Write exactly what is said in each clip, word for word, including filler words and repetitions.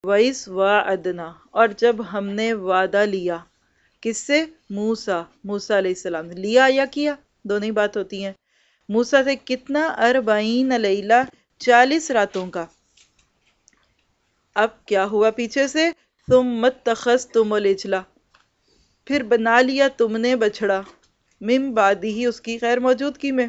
وَإِذْ وَعَدْنَا، اور جب ہم نے وعدہ لیا، کس سے؟ موسیٰ، موسیٰ علیہ السلام نے لیا یا کیا، دونوں ہی بات ہوتی ہیں۔ موسیٰ سے کتنا؟ اربعین لیلہ، چالیس راتوں کا۔ اب کیا ہوا پیچھے سے؟ ثم اتخذتم العجل، پھر بنا لیا تم نے بچڑا، من بعدہ، اس کی غیر موجودگی میں،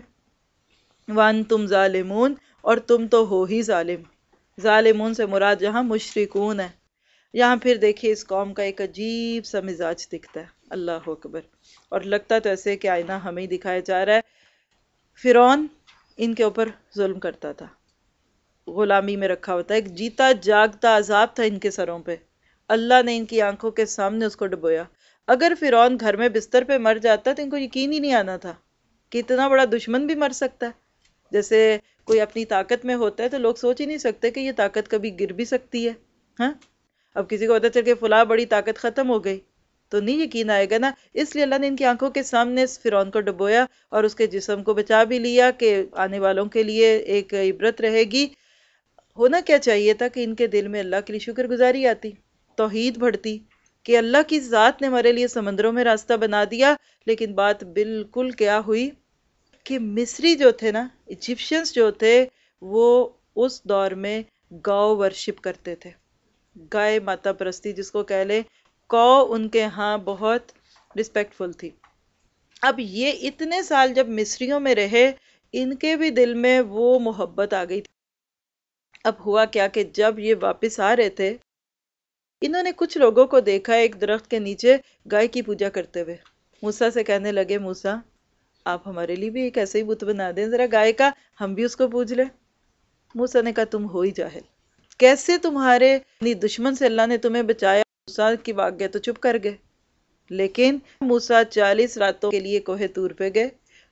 وانتم ظالمون، اور تم تو ہو ہی ظالم۔ ظالمون سے مراد یہاں مشرکون ہے۔ یہاں پھر دیکھیے اس قوم کا ایک عجیب سا مزاج دکھتا ہے، اللہ اکبر، اور لگتا تو ایسے کہ آئینہ ہمیں ہی دکھایا جا رہا ہے۔ فرعون ان کے اوپر ظلم کرتا تھا، غلامی میں رکھا ہوتا ہے، ایک جیتا جاگتا عذاب تھا ان کے سروں پہ، اللہ نے ان کی آنکھوں کے سامنے اس کو ڈبویا۔ اگر فرعون گھر میں بستر پہ مر جاتا تو ان کو یقین ہی نہیں آنا تھا کہ اتنا بڑا دشمن بھی مر سکتا ہے۔ جیسے کوئی اپنی طاقت میں ہوتا ہے تو لوگ سوچ ہی نہیں سکتے کہ یہ طاقت کبھی گر بھی سکتی ہے۔ ہاں، اب کسی کو پتا چل کہ فلاں بڑی طاقت ختم ہو گئی تو نہیں یقین آئے گا نا۔ اس لیے اللہ نے ان کی آنکھوں کے سامنے اس فرعون کو ڈبویا اور اس کے جسم کو بچا بھی لیا کہ آنے والوں کے لیے ایک عبرت رہے گی۔ ہونا کیا چاہیے تھا کہ ان کے دل میں اللہ کے لیے شکر گزاری آتی، توحید بڑھتی، کہ اللہ کی ذات نے ہمارے لیے سمندروں میں راستہ بنا دیا۔ لیکن بات بالکل کیا ہوئی کہ مصری جو تھے نا، ایجپشنز جو تھے، وہ اس دور میں گاؤ ورشپ کرتے تھے، گائے ماتا پرستی جس کو کہہ لیں۔ کو ان کے ہاں بہت رسپیکٹفل تھی۔ اب یہ اتنے سال جب مصریوں میں رہے، ان کے بھی دل میں وہ محبت آ گئی تھی۔ اب ہوا کیا کہ جب یہ واپس آ رہے تھے، انہوں نے کچھ لوگوں کو دیکھا ایک درخت کے نیچے گائے کی پوجا کرتے ہوئے۔ موسیٰ سے کہنے لگے، موسیٰ آپ ہمارے لیے بھی ایک ایسے ہی بت بنا دیں ذرا گائے کا، ہم بھی اس کو پوج لیں۔ موسیٰ نے کہا تم ہو ہی جاہل، کیسے تمہارے دشمن سے اللہ نے تمہیں بچایا؟ موسیٰ کی بات گئے تو چپ کر گئے۔ لیکن موسیٰ چالیس راتوں کے لیے کوہ طور پہ گئے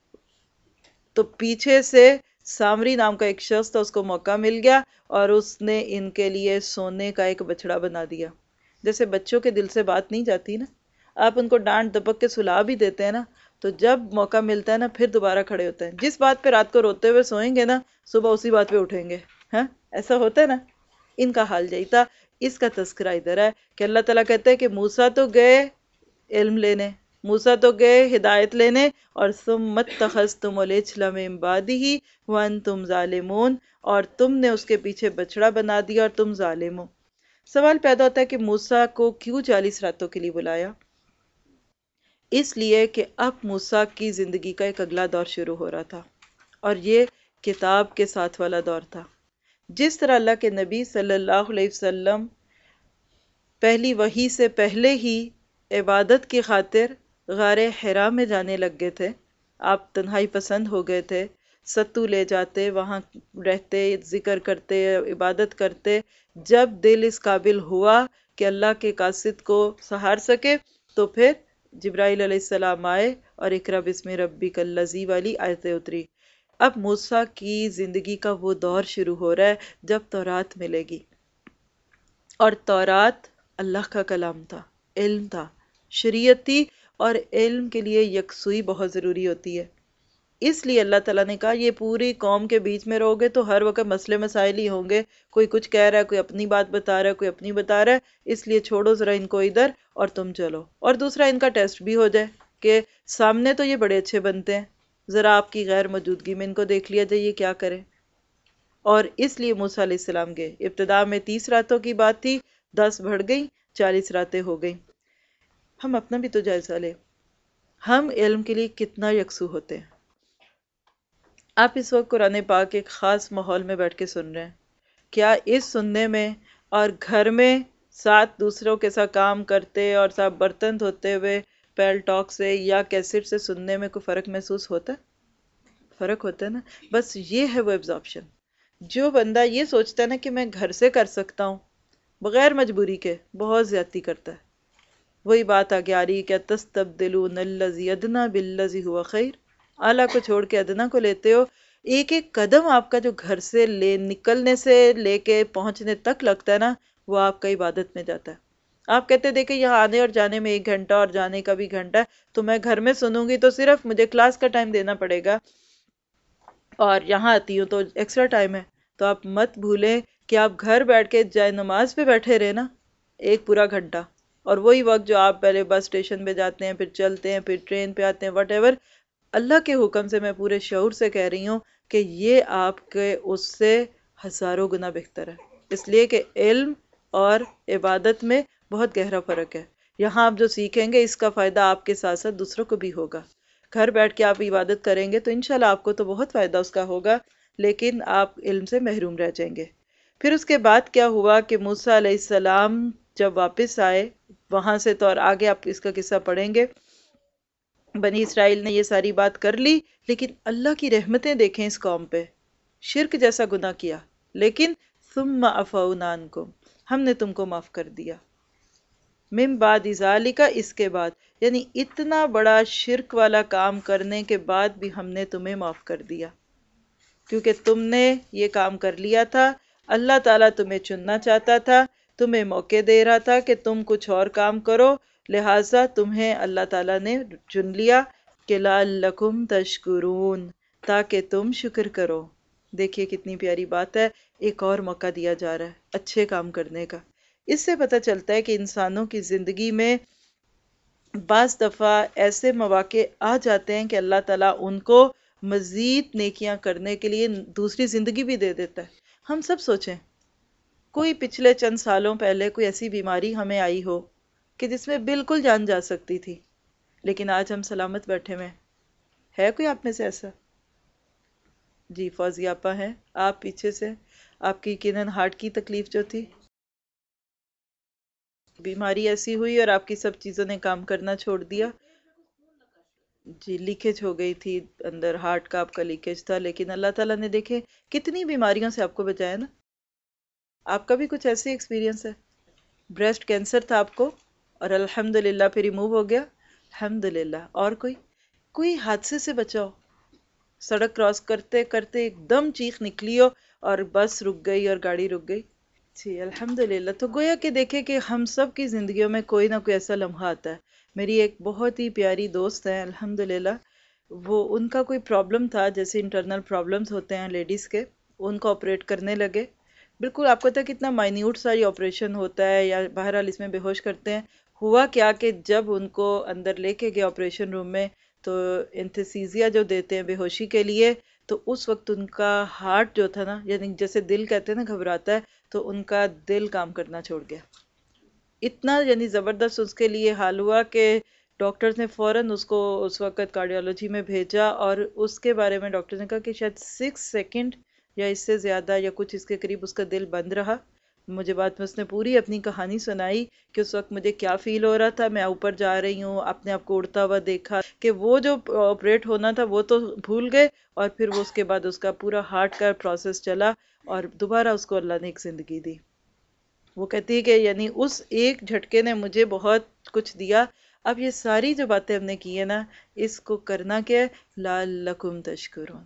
تو پیچھے سے سامری نام کا ایک شخص تھا، اس کو موقع مل گیا اور اس نے ان کے لیے سونے کا ایک بچڑا بنا دیا۔ جیسے بچوں کے دل سے بات نہیں جاتی نا، آپ ان کو ڈانٹ دبک کے سلا بھی دیتے ہیں نا، تو جب موقع ملتا ہے نا پھر دوبارہ کھڑے ہوتے ہیں۔ جس بات پہ رات کو روتے ہوئے سوئیں گے نا، صبح اسی بات پہ اٹھیں گے۔ ہاں، ایسا ہوتا ہے نا، ان کا حال یہی تھا۔ اس کا تذکرہ ادھر ہے کہ اللہ تعالیٰ کہتے ہیں کہ موسیٰ تو گئے علم لینے، موسیٰ تو گئے ہدایت لینے، اور ثم اتخذتم العجل من بعدہ وانتم ظالمون، اور تم نے اس کے پیچھے بچڑا بنا دیا اور تم ظالم ہو۔ سوال پیدا ہوتا ہے کہ موسیٰ کو کیوں چالیس راتوں کے لیے بلایا؟ اس لیے کہ اب موسیٰ کی زندگی کا ایک اگلا دور شروع ہو رہا تھا، اور یہ کتاب کے ساتھ والا دور تھا۔ جس طرح اللہ کے نبی صلی اللہ علیہ وسلم پہلی وحی سے پہلے ہی عبادت کی خاطر غار حرا میں جانے لگ گئے تھے، آپ تنہائی پسند ہو گئے تھے، ستو لے جاتے، وہاں رہتے، ذکر کرتے، عبادت کرتے۔ جب دل اس قابل ہوا کہ اللہ کے قاصد کو سہار سکے تو پھر جبرائیل علیہ السلام آئے اور اقرأ بسم ربک الذی والی آیتیں اتری۔ اب موسیٰ کی زندگی کا وہ دور شروع ہو رہا ہے جب تورات ملے گی، اور تورات اللہ کا کلام تھا، علم تھا، شریعت تھی، اور علم کے لیے یکسوئی بہت ضروری ہوتی ہے۔ اس لیے اللہ تعالیٰ نے کہا یہ پوری قوم کے بیچ میں رہو گے تو ہر وقت مسئلے مسائل ہی ہوں گے، کوئی کچھ کہہ رہا ہے، کوئی اپنی بات بتا رہا ہے، کوئی اپنی بتا رہا ہے، اس لیے چھوڑو ذرا ان کو ادھر اور تم چلو۔ اور دوسرا ان کا ٹیسٹ بھی ہو جائے کہ سامنے تو یہ بڑے اچھے بنتے ہیں، ذرا آپ کی غیر موجودگی میں ان کو دیکھ لیا جائے یہ کیا کرے۔ اور اس لیے موسیٰ علیہ السلام گئے۔ ابتدا میں تیس راتوں کی بات تھی، دس بڑھ گئی، چالیس راتیں ہو گئیں۔ ہم اپنا بھی تو جائزہ لیں، ہم علم کے لیے کتنا یکسو ہوتے ہیں۔ آپ اس وقت قرآن پاک ایک خاص ماحول میں بیٹھ کے سن رہے ہیں، کیا اس سننے میں اور گھر میں ساتھ دوسروں کے ساتھ کام کرتے اور ساتھ برتن دھوتے ہوئے پیل ٹاک سے یا کیسٹ سے سننے میں کوئی فرق محسوس ہوتا ہے؟ فرق ہوتا ہے نا۔ بس یہ ہے وہ ایبزارپشن۔ جو بندہ یہ سوچتا ہے نا کہ میں گھر سے کر سکتا ہوں بغیر مجبوری کے، بہت زیادتی کرتا ہے۔ وہی بات آگے آ رہی ہے، کیا تستبدلون الذی ادنی بالذی هو خیر، اعلیٰ کو چھوڑ کے ادنا کو لیتے ہو۔ ایک ایک قدم آپ کا جو گھر سے لے نکلنے سے لے کے پہنچنے تک لگتا ہے نا، وہ آپ کا عبادت میں جاتا ہے۔ آپ کہتے دیکھیں یہاں آنے اور جانے میں ایک گھنٹہ اور جانے کا بھی گھنٹہ ہے، تو میں گھر میں سنوں گی تو صرف مجھے کلاس کا ٹائم دینا پڑے گا، اور یہاں آتی ہوں تو ایکسٹرا ٹائم ہے۔ تو آپ مت بھولیں کہ آپ گھر بیٹھ کے جائے نماز پہ بیٹھے رہے نا ایک پورا گھنٹہ، اور وہی وقت جو آپ پہلے بس اسٹیشن پہ جاتے ہیں، پھر چلتے ہیں، پھر ٹرین پہ آتے ہیں، وٹ ایور، اللہ کے حکم سے میں پورے شعور سے کہہ رہی ہوں کہ یہ آپ کے اس سے ہزاروں گنا بہتر ہے، اس لیے کہ علم اور عبادت میں بہت گہرا فرق ہے۔ یہاں آپ جو سیکھیں گے اس کا فائدہ آپ کے ساتھ ساتھ دوسروں کو بھی ہوگا۔ گھر بیٹھ کے آپ عبادت کریں گے تو انشاءاللہ آپ کو تو بہت فائدہ اس کا ہوگا، لیکن آپ علم سے محروم رہ جائیں گے۔ پھر اس کے بعد کیا ہوا کہ موسیٰ علیہ السلام جب واپس آئے وہاں سے، تو اور آگے آپ اس کا قصہ پڑھیں گے، بنی اسرائیل نے یہ ساری بات کر لی، لیکن اللہ کی رحمتیں دیکھیں اس قوم پہ، شرک جیسا گناہ کیا، لیکن ثم عفونا عنکم، ہم نے تم کو معاف کر دیا، من بعد ذالک، اس کے بعد، یعنی اتنا بڑا شرک والا کام کرنے کے بعد بھی ہم نے تمہیں معاف کر دیا، کیونکہ تم نے یہ کام کر لیا تھا، اللہ تعالیٰ تمہیں چننا چاہتا تھا، تمہیں موقع دے رہا تھا کہ تم کچھ اور کام کرو، لہٰذا تمہیں اللہ تعالیٰ نے چن لیا کہ لعلکم تشکرون، تاکہ تم شکر کرو۔ دیکھیے کتنی پیاری بات ہے، ایک اور موقع دیا جا رہا ہے اچھے کام کرنے کا۔ اس سے پتہ چلتا ہے کہ انسانوں کی زندگی میں بعض دفعہ ایسے مواقع آ جاتے ہیں کہ اللہ تعالیٰ ان کو مزید نیکیاں کرنے کے لیے دوسری زندگی بھی دے دیتا ہے۔ ہم سب سوچیں کوئی پچھلے چند سالوں پہلے کوئی ایسی بیماری ہمیں آئی ہو کہ جس میں بالکل جان جا سکتی تھی، لیکن آج ہم سلامت بیٹھے ہوئے ہیں۔ ہے کوئی آپ میں سے ایسا؟ جی فوزی آپا ہیں، آپ پیچھے سے، آپ کی یقیناً ہارٹ کی تکلیف جو تھی، بیماری ایسی ہوئی اور آپ کی سب چیزوں نے کام کرنا چھوڑ دیا۔ جی لیکیج ہو گئی تھی اندر، ہارٹ کا آپ کا لیکیج تھا، لیکن اللہ تعالیٰ نے دیکھے کتنی بیماریوں سے آپ کو بچایا نا۔ آپ کا بھی کچھ ایسی ایکسپیرینس ہے؟ بریسٹ کینسر تھا آپ کو اور الحمدللہ پھر ریموو ہو گیا، الحمدللہ۔ اور کوئی کوئی حادثے سے بچاؤ، سڑک کراس کرتے کرتے ایک دم چیخ نکلی ہو اور بس رک گئی اور گاڑی رک گئی؟ جی الحمدللہ۔ تو گویا کہ دیکھیں کہ ہم سب کی زندگیوں میں کوئی نہ کوئی ایسا لمحہ آتا ہے۔ میری ایک بہت ہی پیاری دوست ہے الحمدللہ، وہ ان کا کوئی پرابلم تھا، جیسے انٹرنل پرابلمز ہوتے ہیں لیڈیز کے، ان کو آپریٹ کرنے لگے، بالکل آپ کو پتہ ہے کتنا مائنیوٹ سا یہ آپریشن ہوتا ہے، یا بہرحال اس میں بے ہوش کرتے ہیں۔ ہوا کیا کہ جب ان کو اندر لے کے گئے آپریشن روم میں تو انتھیسیزیا جو دیتے ہیں بے ہوشی کے لیے، تو اس وقت ان کا ہارٹ جو تھا نا، یعنی جیسے دل کہتے ہیں نا گھبراتا ہے، تو ان کا دل کام کرنا چھوڑ گیا۔ اتنا یعنی زبردست اس کے لیے حال ہوا کہ ڈاکٹرز نے فوراً اس کو اس وقت کارڈیالوجی میں بھیجا، اور اس کے بارے میں ڈاکٹر نے کہا کہ شاید سکس سیکنڈ یا اس سے زیادہ یا کچھ اس کے قریب اس کا دل بند رہا۔ مجھے بعد میں اس نے پوری اپنی کہانی سنائی کہ اس وقت مجھے کیا فیل ہو رہا تھا، میں اوپر جا رہی ہوں، اپنے آپ کو اڑتا ہوا دیکھا کہ وہ جو آپریٹ ہونا تھا وہ تو بھول گئے، اور پھر وہ اس کے بعد اس کا پورا ہارٹ کا پروسیس چلا اور دوبارہ اس کو اللہ نے ایک زندگی دی۔ وہ کہتی ہے کہ یعنی اس ایک جھٹکے نے مجھے بہت کچھ دیا۔ اب یہ ساری جو باتیں ہم نے کی ہیں نا، اس کو کرنا کیا ہے؟ لعلکم تشکرون۔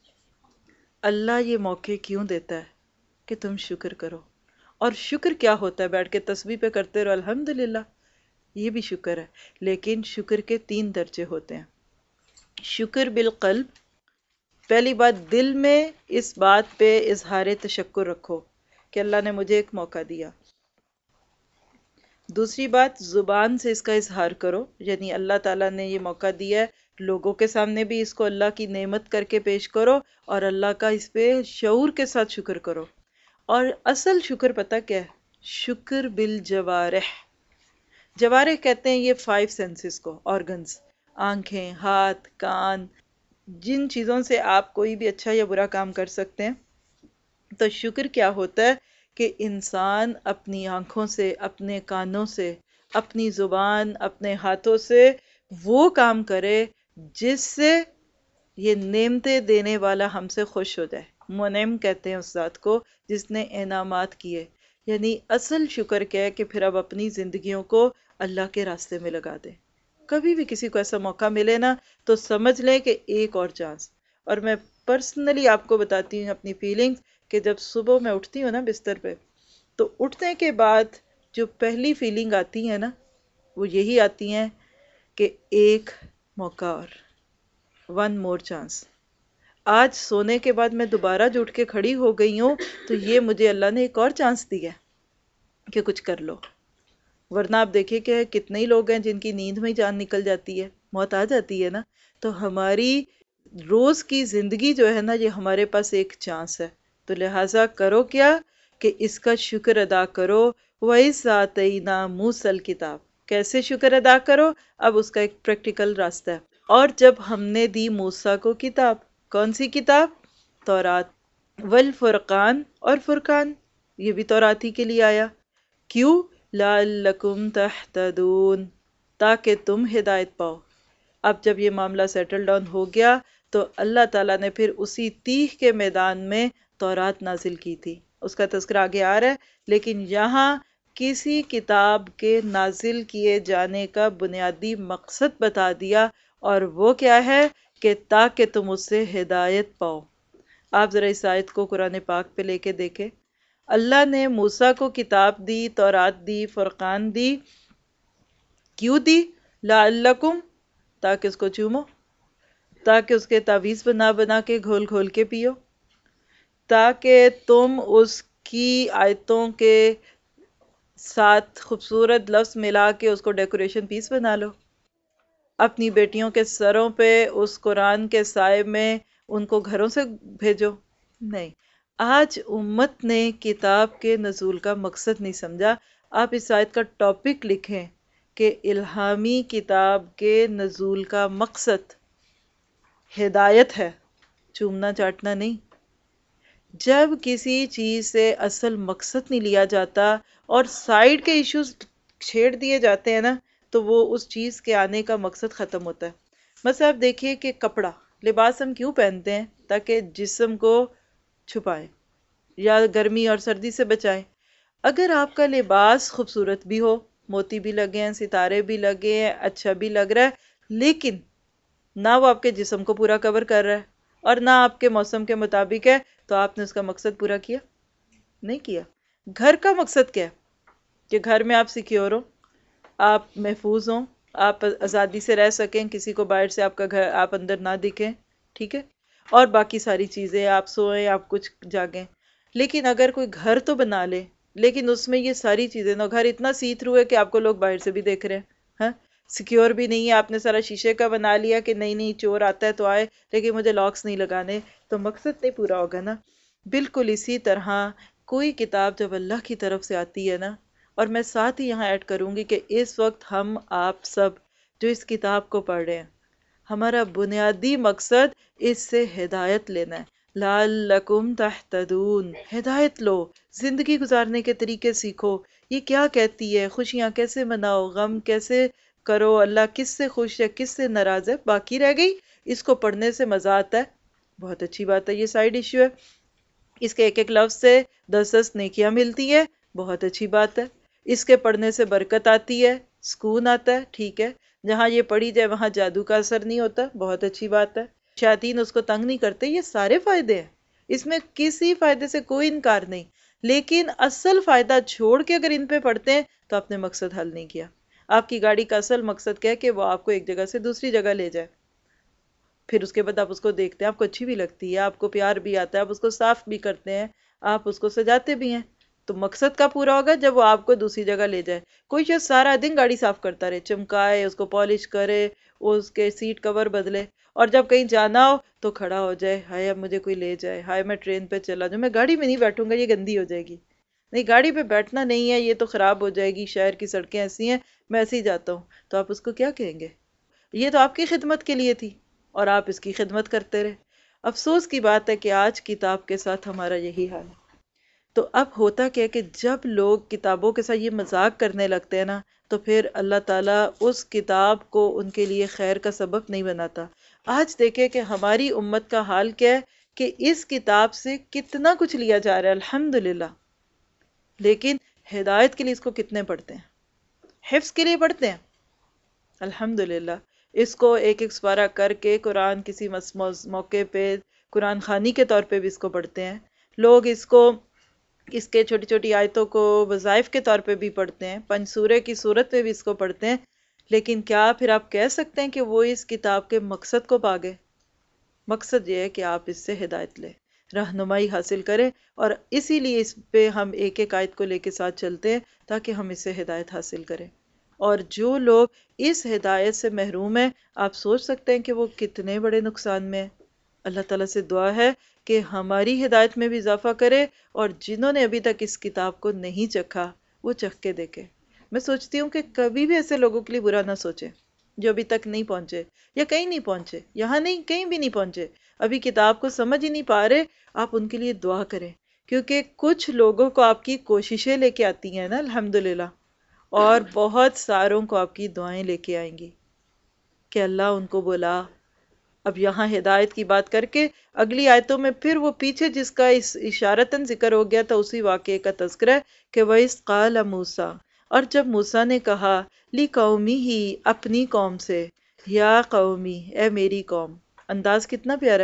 اللہ یہ موقع کیوں دیتا ہے کہ تم شکر کرو، اور شکر کیا ہوتا ہے؟ بیٹھ کے تسبیح پہ کرتے رہو الحمدللہ، یہ بھی شکر ہے، لیکن شکر کے تین درجے ہوتے ہیں۔ شکر بالقلب، پہلی بات دل میں اس بات پہ اظہار تشکر رکھو کہ اللہ نے مجھے ایک موقع دیا۔ دوسری بات زبان سے اس کا اظہار کرو، یعنی اللہ تعالیٰ نے یہ موقع دیا ہے، لوگوں کے سامنے بھی اس کو اللہ کی نعمت کر کے پیش کرو، اور اللہ کا اس پہ شعور کے ساتھ شکر کرو۔ اور اصل شکر پتہ کیا ہے؟ شکر بالجوارح۔ جوارح کہتے ہیں یہ فائیو سینسز کو، آرگنز، آنکھیں، ہاتھ، کان، جن چیزوں سے آپ کوئی بھی اچھا یا برا کام کر سکتے ہیں۔ تو شکر کیا ہوتا ہے کہ انسان اپنی آنکھوں سے، اپنے کانوں سے، اپنی زبان، اپنے ہاتھوں سے وہ کام کرے جس سے یہ نعمتیں دینے والا ہم سے خوش ہو جائے۔ منعم کہتے ہیں اس ذات کو جس نے انعامات کیے۔ یعنی اصل شکر کیا ہے کہ پھر اب اپنی زندگیوں کو اللہ کے راستے میں لگا دیں۔ کبھی بھی کسی کو ایسا موقع ملے نا تو سمجھ لیں کہ ایک اور چانس۔ اور میں پرسنلی آپ کو بتاتی ہوں اپنی فیلنگز کہ جب صبح میں اٹھتی ہوں نا بستر پہ، تو اٹھنے کے بعد جو پہلی فیلنگ آتی ہے نا وہ یہی آتی ہیں کہ ایک موقع اور، ون مور چانس۔ آج سونے کے بعد میں دوبارہ جو اٹھ کے کھڑی ہو گئی ہوں تو یہ مجھے اللہ نے ایک اور چانس دیا کہ کچھ کر لو. ورنہ آپ دیکھیں کہ کتنے ہی لوگ ہیں جن کی نیند میں ہی جان نکل جاتی ہے، موت آ جاتی ہے نا. تو ہماری روز کی زندگی جو ہے نا، یہ ہمارے پاس ایک چانس ہے. تو لہٰذا کرو کیا کہ اس کا شکر ادا کرو. وَإِذْ آتَيْنَا مُوسَى الْكِتَابَ، کیسے شکر ادا کرو؟ اب اس کا ایک پریکٹیکل راستہ ہے. اور جب ہم نے دی موسیٰ کو کتاب، کون سی کتاب؟ تورات. والفرقان، اور فرقان، یہ بھی تورات ہی کے لیے آیا. کیوں؟ لعلکم تہتدون، تاکہ تم ہدایت پاؤ. اب جب یہ معاملہ سیٹل ڈاؤن ہو گیا تو اللہ تعالیٰ نے پھر اسی تیہ کے میدان میں تورات نازل کی تھی. اس کا تذکرہ آگے آ رہا ہے، لیکن یہاں کسی کتاب کے نازل کیے جانے کا بنیادی مقصد بتا دیا، اور وہ کیا ہے کہ تاکہ تم اس سے ہدایت پاؤ. آپ ذرا اس آیت کو قرآن پاک پہ لے کے دیکھیں. اللہ نے موسیٰ کو کتاب دی، تورات دی، فرقان دی. کیوں دی؟ لعلکم، تاکہ اس کو چومو، تاکہ اس کے تعویذ بنا بنا کے گھول گھول کے پیو، تاکہ تم اس کی آیتوں کے ساتھ خوبصورت لفظ ملا کے اس کو ڈیکوریشن پیس بنا لو. اپنی بیٹیوں کے سروں پہ اس قرآن کے سائے میں ان کو گھروں سے بھیجو. نہیں، آج امت نے کتاب کے نزول کا مقصد نہیں سمجھا. آپ اس آیت کا ٹاپک لکھیں کہ الہامی کتاب کے نزول کا مقصد ہدایت ہے، چومنا چاٹنا نہیں. جب کسی چیز سے اصل مقصد نہیں لیا جاتا اور سائیڈ کے ایشوز چھیڑ دیے جاتے ہیں نا، تو وہ اس چیز کے آنے کا مقصد ختم ہوتا ہے. مثلا آپ دیکھیے کہ کپڑا، لباس ہم کیوں پہنتے ہیں؟ تاکہ جسم کو چھپائیں یا گرمی اور سردی سے بچائیں. اگر آپ کا لباس خوبصورت بھی ہو، موتی بھی لگے ہیں، ستارے بھی لگے ہیں، اچھا بھی لگ رہا ہے، لیکن نہ وہ آپ کے جسم کو پورا کور کر رہا ہے اور نہ آپ کے موسم کے مطابق ہے، تو آپ نے اس کا مقصد پورا کیا؟ نہیں کیا. گھر کا مقصد کیا ہے؟ کہ گھر میں آپ سیکیور ہوں، آپ محفوظ ہوں، آپ آزادی سے رہ سکیں، کسی کو باہر سے آپ کا گھر آپ اندر نہ دکھیں، ٹھیک ہے، اور باقی ساری چیزیں، آپ سوئیں، آپ کچھ جاگیں. لیکن اگر کوئی گھر تو بنا لے لیکن اس میں یہ ساری چیزیں نہ، گھر اتنا سی تھرو ہے کہ آپ کو لوگ باہر سے بھی دیکھ رہے ہیں، ہاں، سیکیور بھی نہیں ہے، آپ نے سارا شیشے کا بنا لیا کہ نہیں نہیں چور آتا ہے تو آئے لیکن مجھے لاکس نہیں لگانے، تو مقصد نہیں پورا ہوگا نا. بالکل اسی طرح کوئی کتاب جب اللہ کی طرف سے آتی ہے نا، اور میں ساتھ ہی یہاں ایڈ کروں گی کہ اس وقت ہم آپ سب جو اس کتاب کو پڑھ رہے ہیں، ہمارا بنیادی مقصد اس سے ہدایت لینا ہے. لعلکم تہتدون، ہدایت لو، زندگی گزارنے کے طریقے سیکھو. یہ کیا کہتی ہے؟ خوشیاں کیسے مناؤ، غم کیسے کرو، اللہ کس سے خوش ہے، کس سے ناراض ہے، باقی رہ گئی. اس کو پڑھنے سے مزہ آتا ہے، بہت اچھی بات ہے، یہ سائیڈ ایشو ہے. اس کے ایک ایک لفظ سے دس دس نیکیاں ملتی ہے، بہت اچھی بات ہے. اس کے پڑھنے سے برکت آتی ہے، سکون آتا ہے، ٹھیک ہے. جہاں یہ پڑھی جائے وہاں جادو کا اثر نہیں ہوتا، بہت اچھی بات ہے. شیاطین اس کو تنگ نہیں کرتے، یہ سارے فائدے ہیں، اس میں کسی فائدے سے کوئی انکار نہیں. لیکن اصل فائدہ چھوڑ کے اگر ان پہ پڑھتے ہیں تو آپ نے مقصد حل نہیں کیا. آپ کی گاڑی کا اصل مقصد کیا ہے کہ وہ آپ کو ایک جگہ سے دوسری جگہ لے جائے. پھر اس کے بعد آپ اس کو دیکھتے ہیں، آپ کو اچھی بھی لگتی ہے، آپ کو پیار بھی آتا ہے، آپ اس کو صاف بھی کرتے ہیں، آپ اس کو سجاتے بھی ہیں. تو مقصد کا پورا ہوگا جب وہ آپ کو دوسری جگہ لے جائے. کوئی شخص سارا دن گاڑی صاف کرتا رہے، چمکائے، اس کو پالش کرے، اس کے سیٹ کور بدلے، اور جب کہیں جانا ہو تو کھڑا ہو جائے، ہائے اب مجھے کوئی لے جائے، ہائے میں ٹرین پہ چلا جاؤں، میں گاڑی میں نہیں بیٹھوں گا، یہ گندی ہو جائے گی. نہیں، گاڑی پہ بیٹھنا نہیں ہے، یہ تو خراب ہو جائے گی، شہر کی سڑکیں ایسی ہیں، میں ایسے ہی جاتا ہوں. تو آپ اس کو کیا کہیں گے؟ یہ تو آپ کی خدمت کے لیے تھی اور آپ اس کی خدمت کرتے رہے. افسوس کی بات ہے کہ آج کتاب کے ساتھ ہمارا یہی حال ہے. تو اب ہوتا کیا کہ جب لوگ کتابوں کے ساتھ یہ مذاق کرنے لگتے ہیں نا، تو پھر اللہ تعالیٰ اس کتاب کو ان کے لیے خیر کا سبب نہیں بناتا. آج دیکھیں کہ ہماری امت کا حال کیا ہے کہ اس کتاب سے کتنا کچھ لیا جا رہا ہے الحمدللہ، لیکن ہدایت کے لیے اس کو کتنے پڑھتے ہیں؟ حفظ کے لیے پڑھتے ہیں الحمدللہ. اس کو ایک ایک سپارہ کر کے قرآن کسی موقع پہ قرآن خوانی کے طور پہ بھی اس کو پڑھتے ہیں لوگ. اس کو اس کے چھوٹی چھوٹی آیتوں کو وظائف کے طور پہ بھی پڑھتے ہیں، پنج سورے کی صورت میں بھی اس کو پڑھتے ہیں. لیکن کیا پھر آپ کہہ سکتے ہیں کہ وہ اس کتاب کے مقصد کو پا گئے؟ مقصد یہ ہے کہ آپ اس سے ہدایت لیں، رہنمائی حاصل کریں، اور اسی لیے اس پہ ہم ایک ایک آیت کو لے کے ساتھ چلتے ہیں تاکہ ہم اس سے ہدایت حاصل کریں۔ اور جو لوگ اس ہدایت سے محروم ہیں، آپ سوچ سکتے ہیں کہ وہ کتنے بڑے نقصان میں ہیں۔ اللہ تعالیٰ سے دعا ہے کہ ہماری ہدایت میں بھی اضافہ کرے، اور جنہوں نے ابھی تک اس کتاب کو نہیں چکھا وہ چکھ کے دیکھے۔ میں سوچتی ہوں کہ کبھی بھی ایسے لوگوں کے لیے برا نہ سوچیں جو ابھی تک نہیں پہنچے، یا کہیں نہیں پہنچے، یہاں نہیں کہیں بھی نہیں پہنچے، ابھی کتاب کو سمجھ ہی نہیں پا رہے، آپ ان کے لیے دعا کریں، کیونکہ کچھ لوگوں کو آپ کی کوششیں لے کے آتی ہیں نا الحمدللہ، اور بہت ساروں کو آپ کی دعائیں لے کے آئیں گی کہ اللہ ان کو بولا۔ اب یہاں ہدایت کی بات کر کے اگلی آیتوں میں پھر وہ پیچھے جس کا اس اشارتاً ذکر ہو گیا تھا اسی واقعے کا تذکرہ ہے کہ وَإِذْ قَالَ مُوسیٰ، اور جب موسیٰ نے کہا لی قومی ہی، اپنی قوم سے، یا قومی، اے میری قوم، انداز کتنا پیارا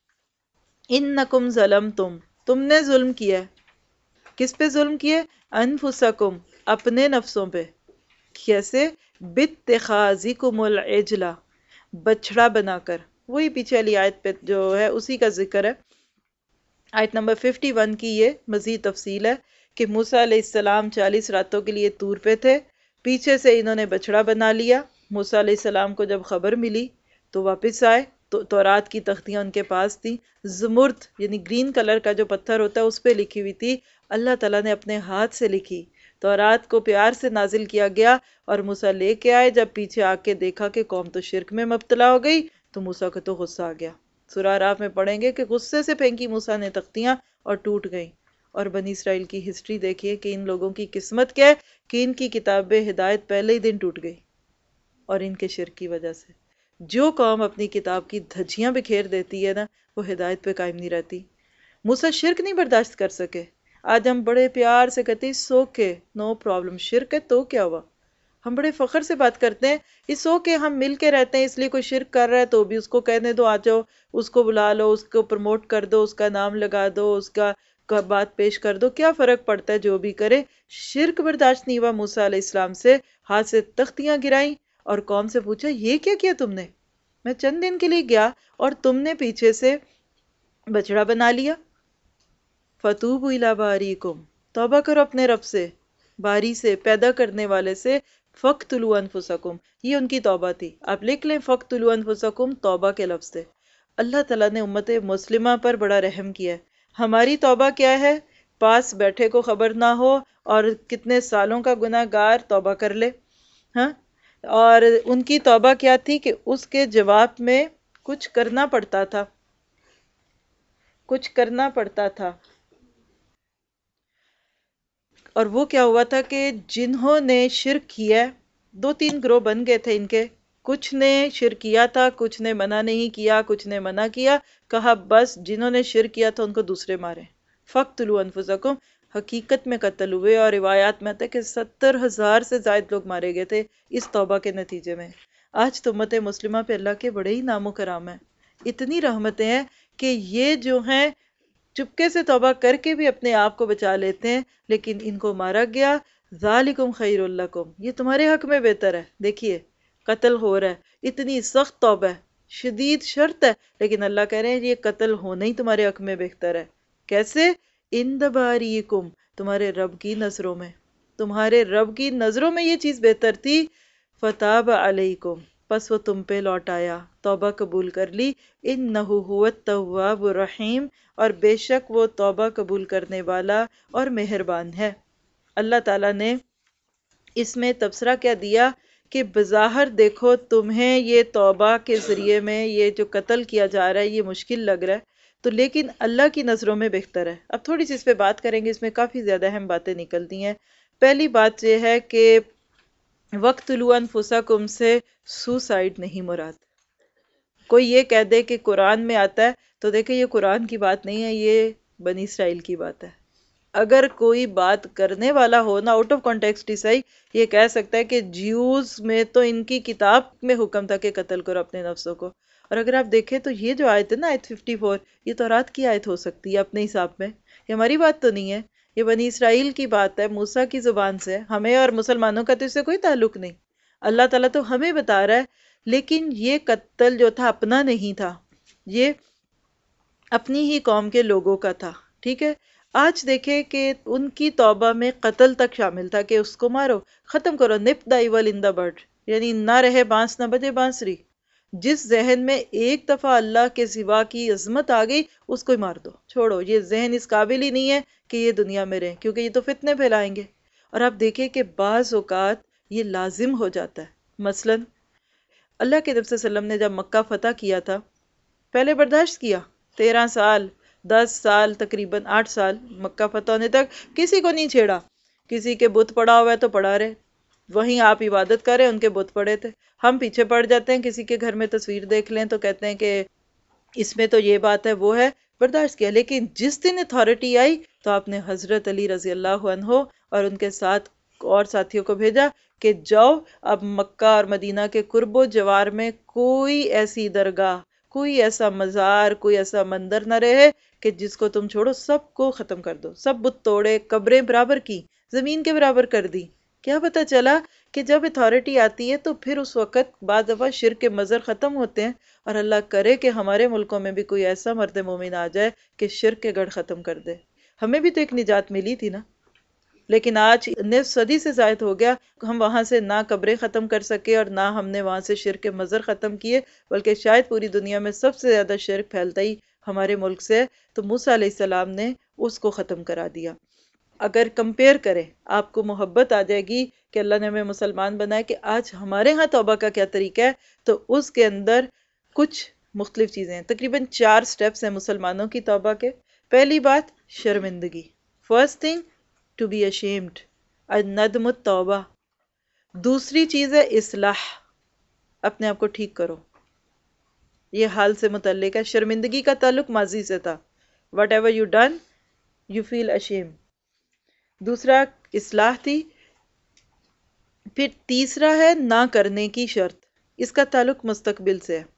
ہے، انکم ظلمتم، تم نے ظلم کیا ہے، کس پہ ظلم کیا؟ انفسکم، اپنے نفسوں پہ، کیسے؟ باتخاذکم العجلہ، بچڑا بنا کر، وہی پیچھے والی آیت پہ جو ہے اسی کا ذکر ہے، آیت نمبر ففٹی ون کی یہ مزید تفصیل ہے کہ موسیٰ علیہ السلام چالیس راتوں کے لیے طور پہ تھے، پیچھے سے انہوں نے بچڑا بنا لیا۔ موسیٰ علیہ السلام کو جب خبر ملی تو واپس آئے، تو تورات کی تختیاں ان کے پاس تھیں، زمرد یعنی گرین کلر کا جو پتھر ہوتا ہے اس پہ لکھی ہوئی تھی، اللہ تعالیٰ نے اپنے ہاتھ سے لکھی، تورات کو پیار سے نازل کیا گیا، اور موسیٰ لے کے آئے، جب پیچھے آ کے دیکھا کہ قوم تو شرک میں مبتلا ہو گئی تو موسیٰ کو تو غصہ آ گیا۔ سورہ اعراف میں پڑھیں گے کہ غصے سے پھینکی موسیٰ نے تختیاں اور ٹوٹ گئیں۔ اور بنی اسرائیل کی ہسٹری دیکھیے کہ ان لوگوں کی قسمت کیا ہے کہ ان کی کتاب ہدایت پہلے ہی دن ٹوٹ گئی، اور ان کے شرک کی وجہ سے۔ جو قوم اپنی کتاب کی دھجیاں بکھیر دیتی ہے نا، وہ ہدایت پہ قائم نہیں رہتی۔ موسیٰ شرک نہیں برداشت کر سکے، آج ہم بڑے پیار سے کہتے ہیں سو کے نو پرابلم، شرک ہے تو کیا ہوا، ہم بڑے فخر سے بات کرتے ہیں، اس سو کے ہم مل کے رہتے ہیں، اس لیے کوئی شرک کر رہا ہے تو بھی اس کو کہنے دو، آ جاؤ، اس کو بلا لو، اس کو پروموٹ کر دو، اس کا نام لگا دو، اس کا بات پیش کر دو، کیا فرق پڑتا ہے جو بھی کرے۔ شرک برداشت نہیں ہوا موسیٰ علیہ السلام سے، ہاتھ سے تختیاں گرائیں، اور قوم سے پوچھا یہ کیا کیا تم نے، میں چند دن کے لیے گیا اور تم نے پیچھے سے بچڑا بنا لیا۔ فَتُوبُوا إِلَىٰ بَارِئِكُمْ، توبہ کرو اپنے رب سے، باری سے، پیدا کرنے والے سے۔ فَاقْتُلُوا أَنفُسَكُمْ، یہ ان کی توبہ تھی، آپ لکھ لیں فَاقْتُلُوا أَنفُسَكُمْ، توبہ کے لفظ سے۔ اللہ تعالیٰ نے امت مسلمہ پر بڑا رحم کیا ہے۔ ہماری توبہ کیا ہے؟ پاس بیٹھے کو خبر نہ ہو اور کتنے سالوں کا گناہ گار توبہ کر لے، ہاں، اور ان کی توبہ کیا تھی کہ اس کے جواب میں کچھ کرنا پڑتا تھا، کچھ کرنا پڑتا تھا۔ اور وہ کیا ہوا تھا کہ جنہوں نے شرک کیا، دو تین گروہ بن گئے تھے ان کے، کچھ نے شرک کیا تھا، کچھ نے منع نہیں کیا، کچھ نے منع کیا، کہا بس جنہوں نے شرک کیا تھا ان کو دوسرے مارے۔ فَاقْتُلُوا أَنفُسَكُمْ، حقیقت میں قتل ہوئے، اور روایات میں آتا ہے کہ ستر ہزار سے زائد لوگ مارے گئے تھے اس توبہ کے نتیجے میں۔ آج تو امت مسلمہ پہ اللہ کے بڑے ہی نام و کرام ہیں، اتنی رحمتیں ہیں کہ یہ جو ہیں چپکے سے توبہ کر کے بھی اپنے آپ کو بچا لیتے ہیں، لیکن ان کو مارا گیا۔ ذالکم خیر لکم، یہ تمہارے حق میں بہتر ہے۔ دیکھیے قتل ہو رہا ہے، اتنی سخت توبہ ہے، شدید شرط ہے، لیکن اللہ کہہ رہے ہیں یہ قتل ہونا ہی تمہارے حق میں بہتر ہے۔ کیسے؟ عند باریکم، تمہارے رب کی نظروں میں، تمہارے رب کی نظروں میں یہ چیز بہتر تھی۔ فتاب علیکم، پس وہ تم پہ لوٹ آیا، توبہ قبول کر لی۔ انہ هو التواب الرحیم، اور بے شک وہ توبہ قبول کرنے والا اور مہربان ہے۔ اللہ تعالیٰ نے اس میں تبصرہ کیا دیا کہ بظاہر دیکھو تمہیں یہ توبہ کے ذریعے میں یہ جو قتل کیا جا رہا ہے یہ مشکل لگ رہا ہے، تو لیکن اللہ کی نظروں میں بہتر ہے۔ اب تھوڑی سی اس پہ بات کریں گے، اس میں کافی زیادہ اہم باتیں نکلتی ہیں۔ پہلی بات یہ ہے کہ وَاقْتُلُوا أَنفُسَكُمْ سے سوسائڈ نہیں مراد۔ کوئی یہ کہہ دے کہ قرآن میں آتا ہے تو دیکھیں یہ قرآن کی بات نہیں ہے، یہ بنی اسرائیل کی بات ہے۔ اگر کوئی بات کرنے والا ہو نا آؤٹ آف کانٹیکسٹ ہی صحیح، یہ کہہ سکتا ہے کہ جیوز میں تو ان کی کتاب میں حکم تھا کہ قتل کرو اپنے نفسوں کو، اور اگر آپ دیکھیں تو یہ جو آیت ہے نا آیت ففٹی فور، یہ تورات کی آیت ہو سکتی ہے اپنے حساب میں، یہ ہماری بات تو نہیں ہے، یہ بنی اسرائیل کی بات ہے، موسیٰ کی زبان سے، ہمیں اور مسلمانوں کا تو اس سے کوئی تعلق نہیں۔ اللہ تعالیٰ تو ہمیں بتا رہا ہے، لیکن یہ قتل جو تھا اپنا نہیں تھا، یہ اپنی ہی قوم کے لوگوں کا تھا، ٹھیک ہے۔ آج دیکھیں کہ ان کی توبہ میں قتل تک شامل تھا کہ اس کو مارو، ختم کرو، نپ دا ایول ان دا برڈ، یعنی نہ رہے بانس نہ بجے بانسری۔ جس ذہن میں ایک دفعہ اللہ کے سوا کی عظمت آ گئی اس کو ہی مار دو، چھوڑو، یہ ذہن اس قابل ہی نہیں ہے کہ یہ دنیا میں رہے، کیونکہ یہ تو فتنے پھیلائیں گے۔ اور آپ دیکھیں کہ بعض اوقات یہ لازم ہو جاتا ہے۔ مثلا اللہ کے نبی صلی اللہ علیہ وسلم نے جب مکہ فتح کیا تھا، پہلے برداشت کیا، تیرہ سال، دس سال، تقریباً آٹھ سال مکہ فتح ہونے تک کسی کو نہیں چھیڑا۔ کسی کے بت پڑا ہوا ہے تو پڑا رہے، وہیں آپ عبادت کریں، ان کے بت پڑے تھے۔ ہم پیچھے پڑ جاتے ہیں، کسی کے گھر میں تصویر دیکھ لیں تو کہتے ہیں کہ اس میں تو یہ بات ہے، وہ ہے، برداشت کیا۔ لیکن جس دن اتھارٹی آئی تو آپ نے حضرت علی رضی اللہ عنہ اور ان کے ساتھ اور ساتھیوں کو بھیجا کہ جاؤ، اب مکہ اور مدینہ کے قرب و جوار میں کوئی ایسی درگاہ، کوئی ایسا مزار، کوئی ایسا مندر نہ رہے کہ جس کو تم چھوڑو، سب کو ختم کر دو۔ سب بت توڑے، قبریں برابر کی، زمین کے برابر کر دی۔ کیا پتہ چلا کہ جب اتھارٹی آتی ہے تو پھر اس وقت بعض دفعہ شرک کے مظہر ختم ہوتے ہیں، اور اللہ کرے کہ ہمارے ملکوں میں بھی کوئی ایسا مرد مومن آ جائے کہ شرک کے گڑھ ختم کر دے۔ ہمیں بھی تو ایک نجات ملی تھی نا، لیکن آج نصف صدی سے زائد ہو گیا، ہم وہاں سے نہ قبریں ختم کر سکے اور نہ ہم نے وہاں سے شرک کے مظہر ختم کیے، بلکہ شاید پوری دنیا میں سب سے زیادہ شرک پھیلتا ہی ہمارے ملک سے ہے۔ تو موسیٰ علیہ السلام نے اس کو ختم کرا دیا۔ اگر کمپیئر کریں، آپ کو محبت آ جائے گی کہ اللہ نے ہمیں مسلمان بنائے، کہ آج ہمارے ہاں توبہ کا کیا طریقہ ہے، تو اس کے اندر کچھ مختلف چیزیں ہیں۔ تقریباً چار سٹیپس ہیں مسلمانوں کی توبہ کے۔ پہلی بات شرمندگی، first thing to be ashamed، الندم التوبہ۔ دوسری چیز ہے اصلاح، اپنے آپ کو ٹھیک کرو، یہ حال سے متعلق ہے۔ شرمندگی کا تعلق ماضی سے تھا، whatever you done you feel ashamed۔ دوسرا اصلاح تھی۔ پھر تیسرا ہے نہ کرنے کی شرط، اس کا تعلق مستقبل سے ہے۔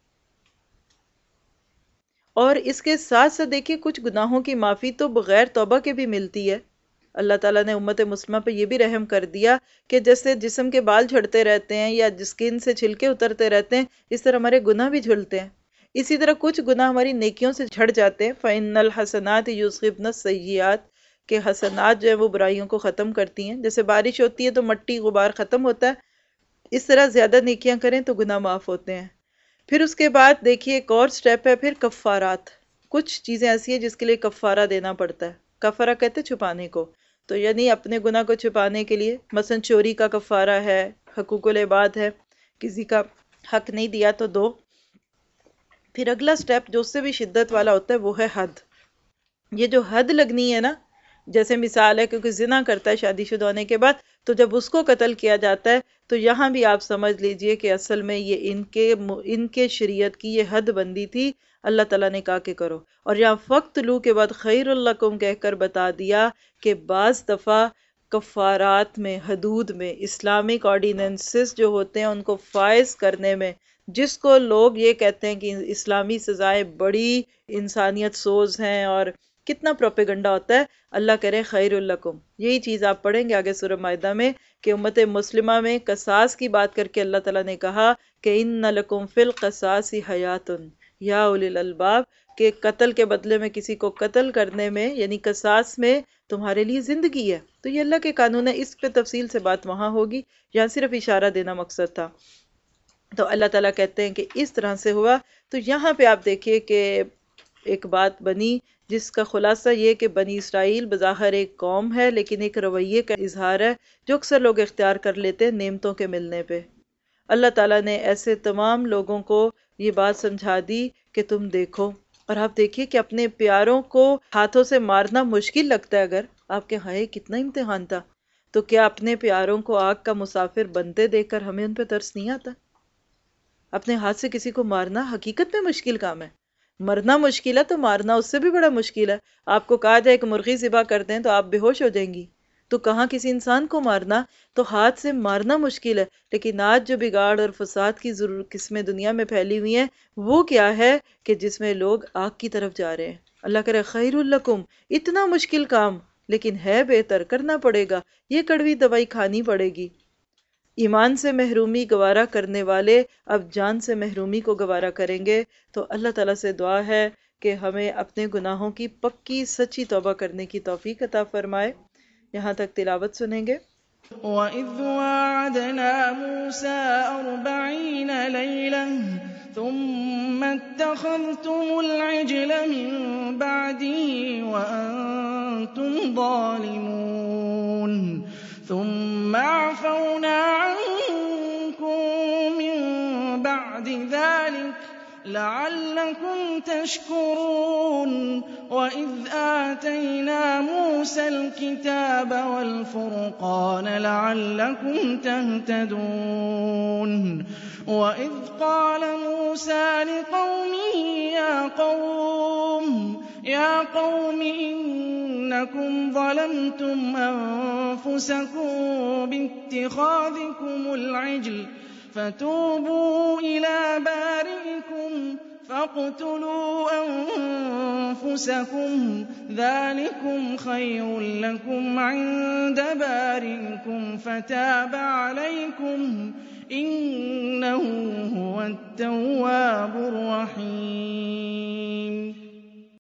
اور اس کے ساتھ ساتھ دیکھیے کچھ گناہوں کی معافی تو بغیر توبہ کے بھی ملتی ہے۔ اللہ تعالیٰ نے امت مسلمہ پہ یہ بھی رحم کر دیا کہ جیسے جسم کے بال جھڑتے رہتے ہیں یا اسکن سے چھلکے اترتے رہتے ہیں، اس طرح ہمارے گناہ بھی جھڑتے ہیں۔ اسی طرح کچھ گناہ ہماری نیکیوں سے جھڑ جاتے ہیں۔ فَإِنَّ الْحَسَنَاتِ يُذْهِبْنَ السَّيِّئَاتِ، کہ حسنات جو ہے وہ برائیوں کو ختم کرتی ہیں۔ جیسے بارش ہوتی ہے تو مٹی غبار ختم ہوتا ہے، اس طرح زیادہ نیکیاں کریں تو گناہ معاف ہوتے ہیں۔ پھر اس کے بعد دیکھیے ایک اور سٹیپ ہے پھر کفارات۔ کچھ چیزیں ایسی ہیں جس کے لیے کفارہ دینا پڑتا ہے۔ کفارہ کہتے ہیں چھپانے کو، تو یعنی اپنے گناہ کو چھپانے کے لیے، مثلا چوری کا کفارہ ہے، حقوق العباد ہے، کسی کا حق نہیں دیا تو دو۔ پھر اگلا سٹیپ جو اس سے بھی شدت والا ہوتا ہے وہ ہے حد۔ یہ جو حد لگنی ہے نا، جیسے مثال ہے کیونکہ زنا کرتا ہے شادی شدہ ہونے کے بعد، تو جب اس کو قتل کیا جاتا ہے تو یہاں بھی آپ سمجھ لیجئے کہ اصل میں یہ ان کے ان کے شریعت کی یہ حد بندی تھی۔ اللہ تعالیٰ نے کہا کہ کرو، اور یہاں فَقْتُلُوا کے بعد خیر لکم کہہ کر بتا دیا کہ بعض دفعہ کفارات میں، حدود میں، اسلامک آرڈیننسز جو ہوتے ہیں ان کو فائز کرنے میں، جس کو لوگ یہ کہتے ہیں کہ اسلامی سزائیں بڑی انسانیت سوز ہیں اور کتنا پروپیگنڈا ہوتا ہے، اللہ کرے خیر لکم۔ یہی چیز آپ پڑھیں گے آگے سورہ مائدہ میں کہ امت مسلمہ میں قصاص کی بات کر کے اللہ تعالیٰ نے کہا کہ ان لکم فی القصاص حیات یا اولی الالباب، کہ قتل کے بدلے میں کسی کو قتل کرنے میں یعنی قصاص میں تمہارے لیے زندگی ہے۔ تو یہ اللہ کے قانون ہے، اس پہ تفصیل سے بات وہاں ہوگی، یہاں صرف اشارہ دینا مقصد تھا۔ تو اللہ تعالیٰ کہتے ہیں کہ اس طرح سے ہوا۔ تو یہاں پہ آپ دیکھیے کہ ایک بات بنی جس کا خلاصہ یہ کہ بنی اسرائیل بظاہر ایک قوم ہے لیکن ایک رویے کا اظہار ہے جو اکثر لوگ اختیار کر لیتے ہیں نعمتوں کے ملنے پہ۔ اللہ تعالیٰ نے ایسے تمام لوگوں کو یہ بات سمجھا دی کہ تم دیکھو، اور آپ دیکھیے کہ اپنے پیاروں کو ہاتھوں سے مارنا مشکل لگتا ہے، اگر آپ کے ہائے کتنا امتحان تھا، تو کیا اپنے پیاروں کو آگ کا مسافر بنتے دیکھ کر ہمیں ان پہ ترس نہیں آتا؟ اپنے ہاتھ سے کسی کو مارنا حقیقت میں مشکل کام ہے۔ مرنا مشکل ہے تو مارنا اس سے بھی بڑا مشکل ہے۔ آپ کو کہا جائے کہ مرغی ذبح کر دیں تو آپ بے ہوش ہو جائیں گی، تو کہاں کسی انسان کو مارنا؟ تو ہاتھ سے مارنا مشکل ہے۔ لیکن آج جو بگاڑ اور فساد کی ضرور قسمیں دنیا میں پھیلی ہوئی ہیں وہ کیا ہے کہ جس میں لوگ آگ کی طرف جا رہے ہیں۔ اللہ کرے خیر لکم، اتنا مشکل کام لیکن ہے بہتر، کرنا پڑے گا، یہ کڑوی دوائی کھانی پڑے گی۔ ایمان سے محرومی گوارا کرنے والے اب جان سے محرومی کو گوارا کریں گے۔ تو اللہ تعالیٰ سے دعا ہے कि हमें अपने गुनाहों की पक्की सच्ची तौबा करने की तौफीक अता फरमाए। यहाँ तक तिलावत सुनेंगे। وَإِذْ وَاعَدْنَا مُوسَىٰ أَرْبَعِينَ لَيْلَةً ثُمَّ اتَّخَذْتُمُ الْعِجْلَ مِن بَعْدِهِ وَأَنتُمْ ظَالِمُونَ ثُمَّ عَفَوْنَا عَنكُم مِّن بَعْدِ ذَٰلِكَ لَعَلَّكُمْ تَشْكُرُونَ وَإِذْ آتَيْنَا مُوسَى الْكِتَابَ وَالْفُرْقَانَ لَعَلَّكُمْ تَهْتَدُونَ وَإِذْ قَالَ مُوسَىٰ لِقَوْمِهِ يَا قَوْمِ يَا قَوْمِ إِنَّكُمْ ظَلَمْتُمْ أَنفُسَكُم بِاتِّخَاذِكُمُ الْعِجْلَ فَتُوبُوا إِلَىٰ بَارِئِكُمْ فَاقْتُلُوا أَنفُسَكُمْ ذَٰلِكُمْ خَيْرٌ لَّكُمْ عِندَ بَارِئِكُمْ فَتَابَ عَلَيْكُمْ ۚ إِنَّهُ هُوَ التَّوَّابُ الرَّحِيمُ